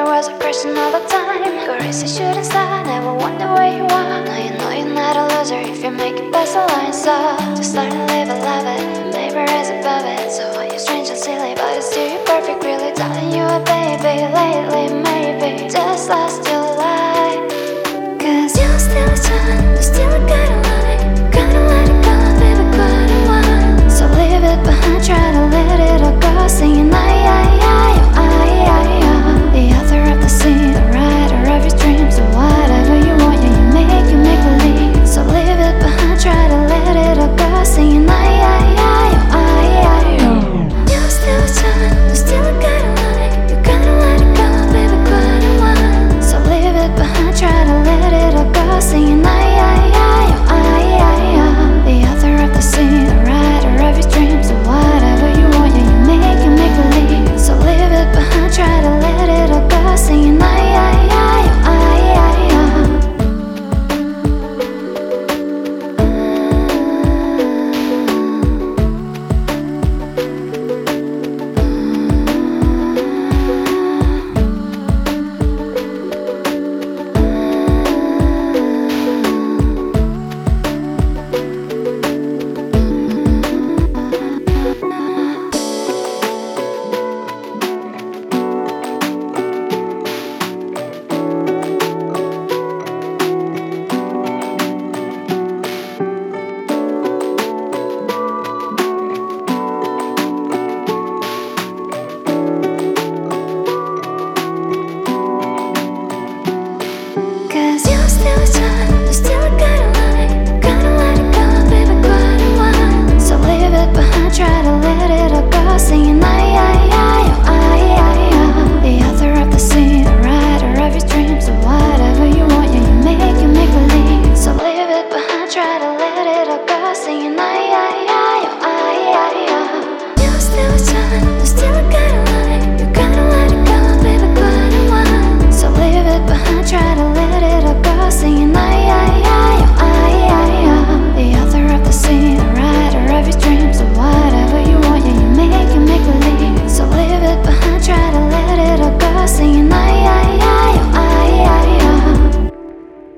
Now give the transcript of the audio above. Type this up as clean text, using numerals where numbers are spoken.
was a person all the time. Crazy shooting star, never wonder where you are. Now you know you're not a loser if you make it past the line. So just learn to live and love it, maybe rise above it. So are you strange and silly, but it's still you perfect, really telling you a baby lately.